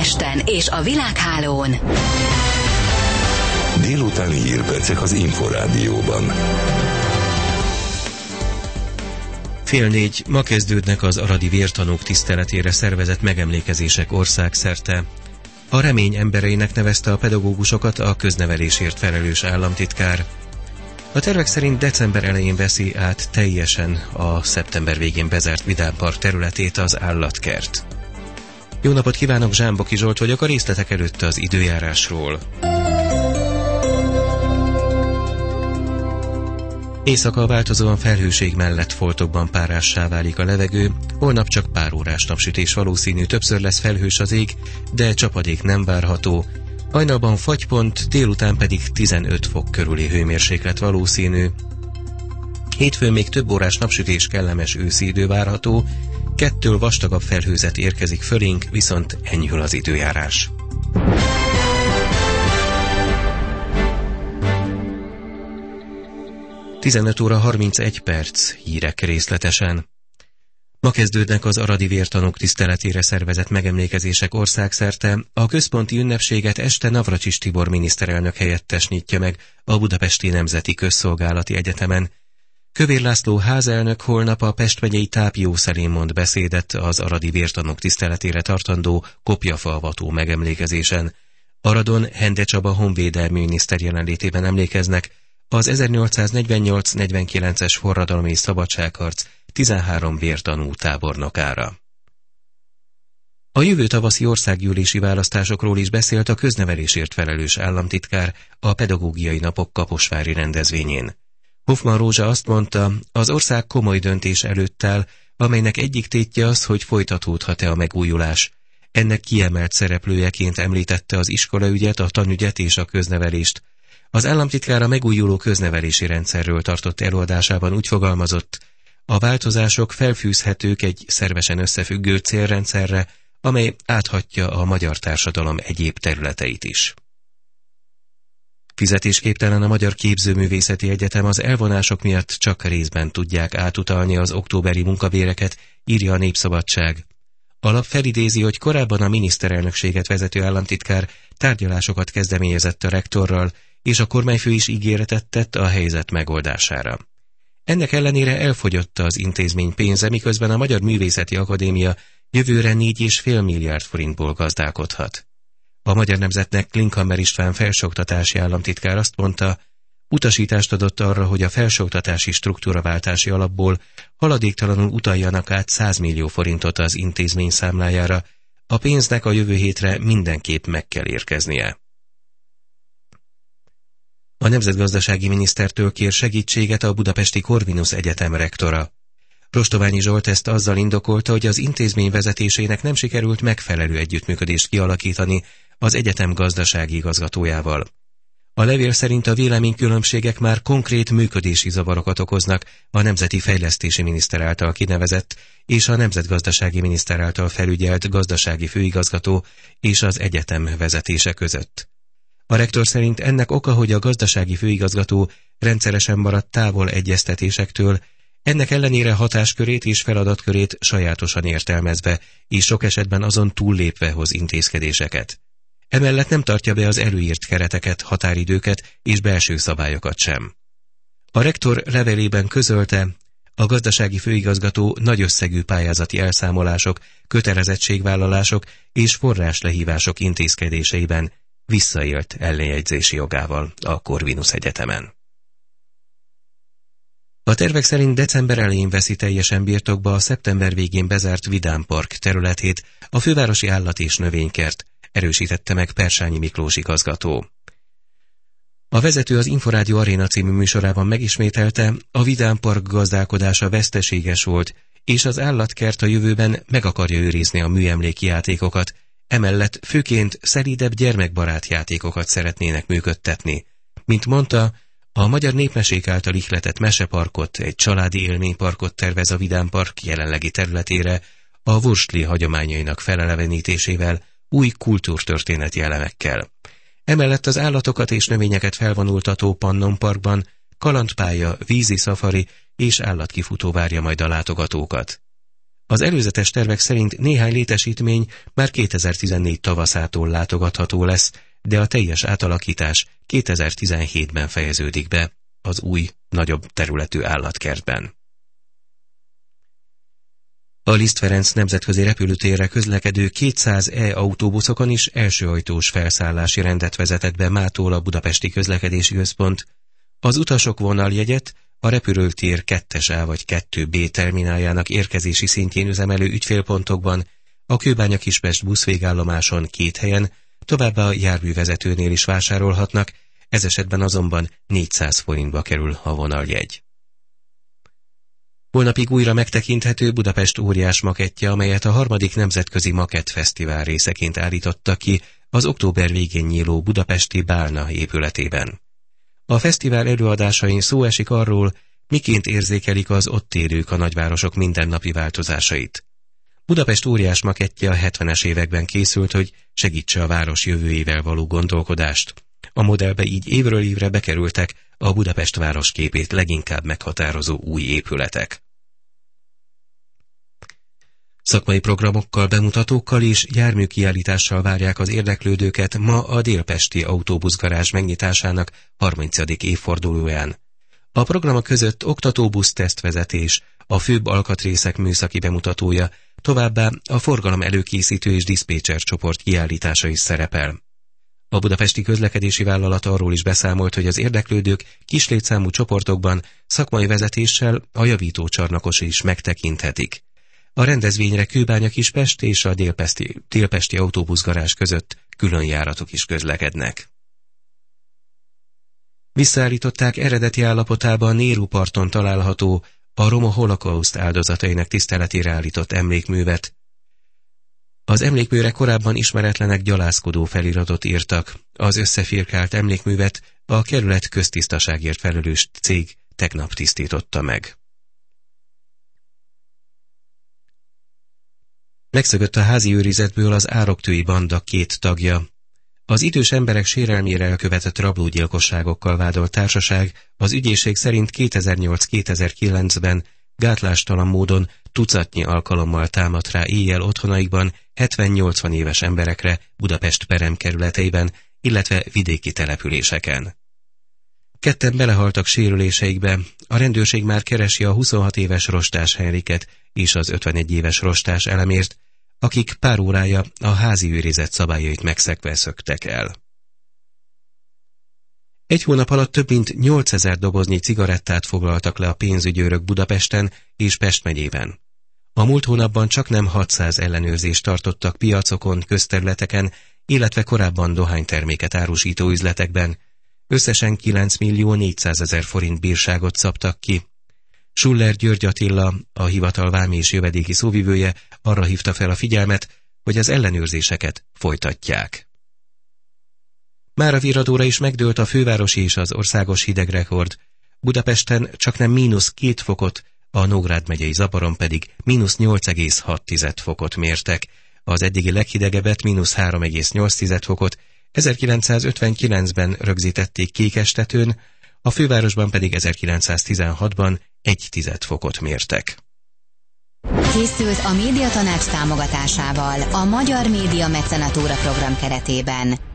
Budapesten és a világhálón. Délutáni hírpercek az Inforádióban. 3:30 ma kezdődnek az aradi vértanúk tiszteletére szervezett megemlékezések országszerte. A remény embereinek nevezte a pedagógusokat a köznevelésért felelős államtitkár. A tervek szerint december elején veszi át teljesen a szeptember végén bezárt Vidám Park területét az állatkert. Jó napot kívánok, Zsámboki Zsolt vagyok, a részletek előtt az időjárásról. Éjszaka változóan felhőség mellett foltokban párássá válik a levegő, holnap csak pár órás napsütés valószínű, többször lesz felhős az ég, de csapadék nem várható. Hajnalban fagypont, délután pedig 15 fok körüli hőmérséklet valószínű. Hétfőn még több órás napsütés, kellemes őszi idő várható, 2 vastagabb felhőzet érkezik fölénk, viszont enyhül az időjárás. (15:31) hírek részletesen. Ma kezdődnek az aradi vértanúk tiszteletére szervezett megemlékezések országszerte. A központi ünnepséget este Navracsics Tibor miniszterelnök helyettes nyitja meg a Budapesti Nemzeti Közszolgálati Egyetemen. Kövér László házelnök holnap a Pest megyei Tápiószelén mond beszédet az aradi vértanúk tiszteletére tartandó kopjafaalvató megemlékezésen. Aradon Hende Csaba honvédelmi miniszter jelenlétében emlékeznek az 1848-49-es forradalmi és szabadságharc 13 vértanú tábornokára. A jövő tavaszi országgyűlési választásokról is beszélt a köznevelésért felelős államtitkár a pedagógiai napok kaposvári rendezvényén. Hoffmann Rózsa azt mondta, az ország komoly döntés előtt áll, amelynek egyik tétje az, hogy folytatódhat-e a megújulás. Ennek kiemelt szereplőjeként említette az iskolaügyet, a tanügyet és a köznevelést. Az államtitkár a megújuló köznevelési rendszerről tartott előadásában úgy fogalmazott, a változások felfűzhetők egy szervesen összefüggő célrendszerre, amely áthatja a magyar társadalom egyéb területeit is. Fizetésképtelen a Magyar Képzőművészeti Egyetem, az elvonások miatt csak részben tudják átutalni az októberi munkabéreket, írja a Népszabadság. A lap felidézi, hogy korábban a miniszterelnökséget vezető államtitkár tárgyalásokat kezdeményezett a rektorral, és a kormányfő is ígéretet tett a helyzet megoldására. Ennek ellenére elfogyott az intézmény pénze, miközben a Magyar Művészeti Akadémia jövőre 4,5 milliárd forintból gazdálkodhat. A Magyar Nemzetnek Klinkhammer István felsőoktatási államtitkár azt mondta, utasítást adott arra, hogy a felsőoktatási struktúraváltási alapból haladéktalanul utaljanak át 100 millió forintot az intézmény számlájára, a pénznek a jövő hétre mindenképp meg kell érkeznie. A nemzetgazdasági minisztertől kér segítséget a Budapesti Corvinus Egyetem rektora. Rostoványi Zsolt ezt azzal indokolta, hogy az intézmény vezetésének nem sikerült megfelelő együttműködést kialakítani az egyetem gazdasági igazgatójával. A levél szerint a véleménykülönbségek már konkrét működési zavarokat okoznak a Nemzeti Fejlesztési Miniszter által kinevezett és a Nemzetgazdasági Miniszter által felügyelt gazdasági főigazgató és az egyetem vezetése között. A rektor szerint ennek oka, hogy a gazdasági főigazgató rendszeresen maradt távol egyeztetésektől, ennek ellenére hatáskörét és feladatkörét sajátosan értelmezve, és sok esetben azon túllépve hoz intézkedéseket. Emellett nem tartja be az előírt kereteket, határidőket és belső szabályokat sem. A rektor levelében közölte, a gazdasági főigazgató nagy összegű pályázati elszámolások, kötelezettségvállalások és forráslehívások intézkedéseiben visszaélt ellenjegyzési jogával a Corvinus Egyetemen. A tervek szerint december elején veszi teljesen birtokba a szeptember végén bezárt Vidám Park területét a fővárosi állat- és növénykert, erősítette meg Persányi Miklós igazgató. A vezető az Inforádió Aréna című műsorában megismételte, a Vidám Park gazdálkodása veszteséges volt, és az állatkert a jövőben meg akarja őrizni a műemléki játékokat, emellett főként szelídebb gyermekbarát játékokat szeretnének működtetni. Mint mondta, a magyar népmesék által ihletett meseparkot, egy családi élményparkot tervez a Vidám Park jelenlegi területére, a Wurstli hagyományainak felelevenítésével, új kultúrtörténeti elemekkel. Emellett az állatokat és növényeket felvonultató Pannon Parkban kalandpálya, vízi szafari és állatkifutó várja majd a látogatókat. Az előzetes tervek szerint néhány létesítmény már 2014 tavaszától látogatható lesz, de a teljes átalakítás 2017-ben fejeződik be az új, nagyobb területű állatkertben. A Liszt Ferenc nemzetközi repülőtérre közlekedő 200 autóbuszokon is elsőajtós felszállási rendet vezetett be mától a Budapesti Közlekedési Központ. Az utasok vonaljegyet a repülőtér 2A vagy 2B termináljának érkezési szintjén üzemelő ügyfélpontokban, a Kőbánya-Kispest buszvégállomáson 2 helyen, továbbá a járművezetőnél is vásárolhatnak, ez esetben azonban 400 forintba kerül a vonaljegy. Holnapig újra megtekinthető Budapest óriás makettje, amelyet a 3. Nemzetközi Makettfesztivál részeként állította ki az október végén nyíló budapesti Bálna épületében. A fesztivál előadásain szó esik arról, miként érzékelik az ott élők a nagyvárosok mindennapi változásait. Budapest óriás makettje a 70-es években készült, hogy segítse a város jövőjével való gondolkodást. A modellbe így évről évre bekerültek a Budapest városképét leginkább meghatározó új épületek. Szakmai programokkal, bemutatókkal és járműkiállítással várják az érdeklődőket ma a délpesti autóbuszgarázs megnyitásának 30. évfordulóján. A programok között oktatóbusz tesztvezetés, a főbb alkatrészek műszaki bemutatója, továbbá a forgalom előkészítő és diszpécser csoport kiállítása is szerepel. A Budapesti Közlekedési Vállalat arról is beszámolt, hogy az érdeklődők kis létszámú csoportokban szakmai vezetéssel a javítócsarnokos is megtekinthetik. A rendezvényre Kőbánya-Kispest és a délpesti autóbuszgarázs között külön járatok is közlekednek. Visszaállították eredeti állapotába a Néru parton található, a roma holokauszt áldozatainak tiszteletére állított emlékművet. Az emlékműre korábban ismeretlenek gyalázkodó feliratot írtak. Az összefirkált emlékművet a kerület köztisztaságért felelős cég tegnap tisztította meg. Megszökött a házi őrizetből az Ároktői banda 2 tagja. Az idős emberek sérelmére elkövetett rablógyilkosságokkal vádolt társaság az ügyészség szerint 2008-2009-ben gátlástalan módon tucatnyi alkalommal támadt rá éjjel otthonaikban 70-80 éves emberekre Budapest peremkerületeiben, illetve vidéki településeken. 2 belehaltak sérüléseikbe, a rendőrség már keresi a 26 éves Rostás Henriket és az 51 éves Rostás Elemért, akik pár órája a házi őrizet szabályait megszegve szöktek el. 1 hónap alatt több mint 8000 doboznyi cigarettát foglaltak le a pénzügyőrök Budapesten és Pest megyében. A múlt hónapban csaknem 600 ellenőrzést tartottak piacokon, közterületeken, illetve korábban dohányterméket árusító üzletekben. Összesen 9.400.000 forint bírságot szabtak ki. Schuller György Attila, a hivatal vámi és jövedéki szóvivője arra hívta fel a figyelmet, hogy az ellenőrzéseket folytatják. Már a virradóra is megdőlt a fővárosi és az országos hidegrekord. Budapesten csaknem -2 fokot, a Nógrád megyei Zabaron pedig -8,6 fokot mértek. Az eddigi leghidegebbet -3,8 fokot 1959-ben rögzítették Kékestetőn, a fővárosban pedig 1916-ban 1 fokot mértek. Készült a Médiatanács támogatásával a Magyar Média Mecenatúra program keretében.